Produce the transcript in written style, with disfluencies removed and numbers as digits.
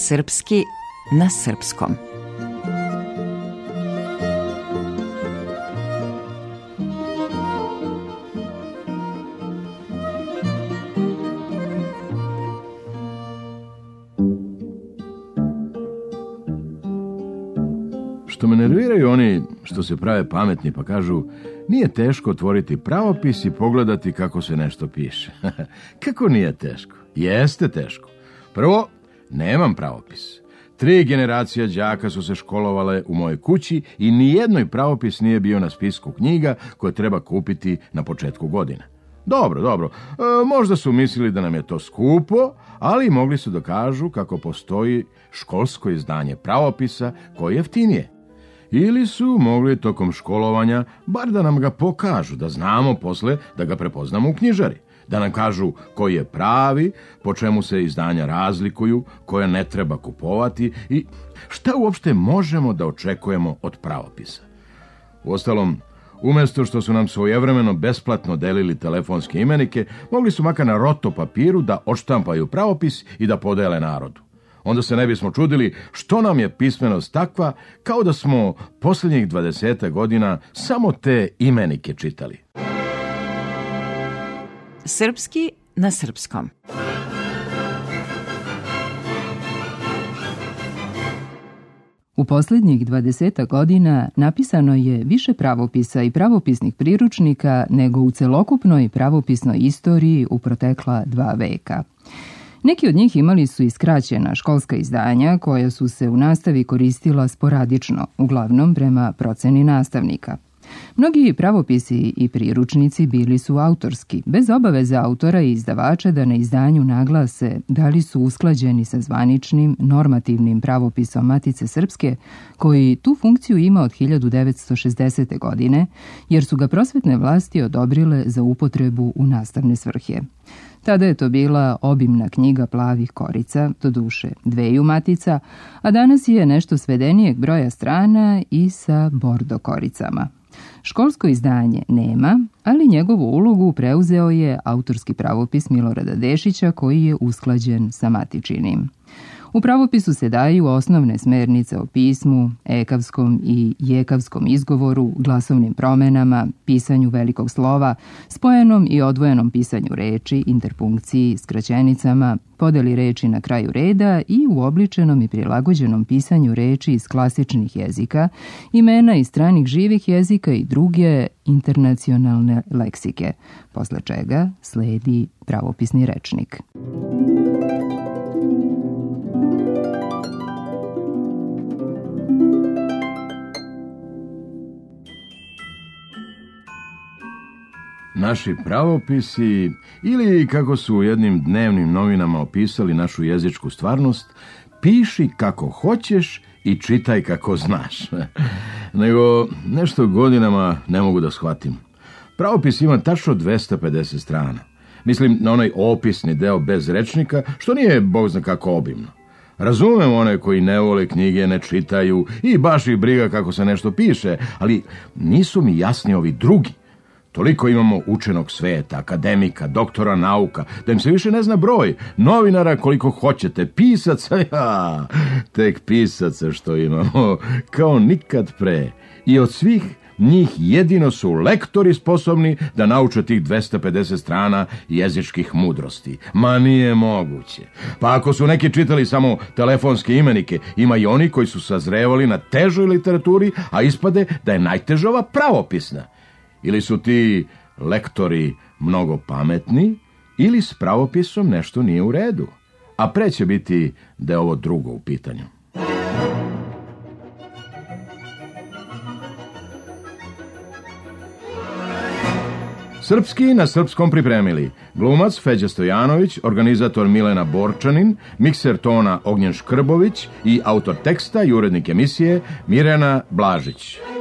Srpski na srpskom. Što me nerviraju oni što se prave pametni pa kažu nije teško otvoriti pravopis i pogledati kako se nešto piše. Kako nije teško? Jeste teško. Prvo, nemam pravopis. 3 generacije đaka su se školovale u mojoj kući i nijednoj pravopis nije bio na spisku knjiga koje treba kupiti na početku godine. Dobro. Možda su mislili da nam je to skupo, ali mogli su da kažu kako postoji školsko izdanje pravopisa koje je jeftinije. Ili su mogli tokom školovanja bar da nam ga pokažu, da znamo posle da ga prepoznamo u knjižari. Da nam kažu koji je pravi, po čemu se izdanja razlikuju, koja ne treba kupovati i šta uopšte možemo da očekujemo od pravopisa. Uostalom, umjesto što su nam svojevremeno besplatno delili telefonske imenike, mogli su makar na roto papiru da odštampaju pravopis i da podele narodu. Onda se ne bismo čudili što nam je pismenost takva, kao da smo posljednjih 20 godina samo te imenike čitali. Srpski na srpskom. U posljednjih 20 godina napisano je više pravopisa i pravopisnih priručnika nego u celokupnoj pravopisnoj istoriji u protekla 2 veka. Neki od njih imali su i skraćena školska izdanja koja su se u nastavi koristila sporadično, uglavnom prema proceni nastavnika. Mnogi pravopisi i priručnici bili su autorski, bez obaveze autora i izdavača da na izdanju naglase da li su usklađeni sa zvaničnim normativnim pravopisom Matice Srpske, koji tu funkciju ima od 1960. godine, jer su ga prosvetne vlasti odobrile za upotrebu u nastavne svrhe. Tada je to bila obimna knjiga plavih korica, doduše 2 matica, a danas je nešto svedenijeg broja strana i sa bordo koricama. Školsko izdanje nema, ali njegovu ulogu preuzeo je autorski pravopis Milorada Dešića koji je usklađen sa matičinim. U pravopisu se daju osnovne smernice o pismu, ekavskom i jekavskom izgovoru, glasovnim promenama, pisanju velikog slova, spojenom i odvojenom pisanju reči, interpunkciji, skraćenicama, podeli reči na kraju reda i uobličenom i prilagođenom pisanju reči iz klasičnih jezika, imena iz stranih živih jezika i druge internacionalne leksike, posle čega sledi pravopisni rečnik. Naši pravopisi, ili kako su u jednim dnevnim novinama opisali našu jezičku stvarnost, piši kako hoćeš i čitaj kako znaš. Nego nešto godinama ne mogu da shvatim. Pravopis ima tačno 250 strana. Mislim na onaj opisni deo bez rečnika, što nije bog zna kako obimno. Razumem one koji ne vole knjige, ne čitaju i baš ih briga kako se nešto piše, ali nisu mi jasni ovi drugi. Toliko imamo učenog sveta, akademika, doktora nauka, da im se više ne zna broj, novinara koliko hoćete, pisaca, tek pisaca što imamo, kao nikad pre. I od svih njih jedino su lektori sposobni da nauče tih 250 strana jezičkih mudrosti. Ma nije moguće. Pa ako su neki čitali samo telefonske imenike, ima i oni koji su sazrevali na težoj literaturi, a ispade da je najteža ova pravopisna. Ili su ti lektori mnogo pametni, ili s pravopisom nešto nije u redu. A pre će biti da je ovo drugo u pitanju. Srpski na srpskom pripremili glumac Feđa Stojanović, organizator Milena Borčanin, mikser tona Ognjen Škrbović i autor teksta i urednik emisije Mirjana Blažić.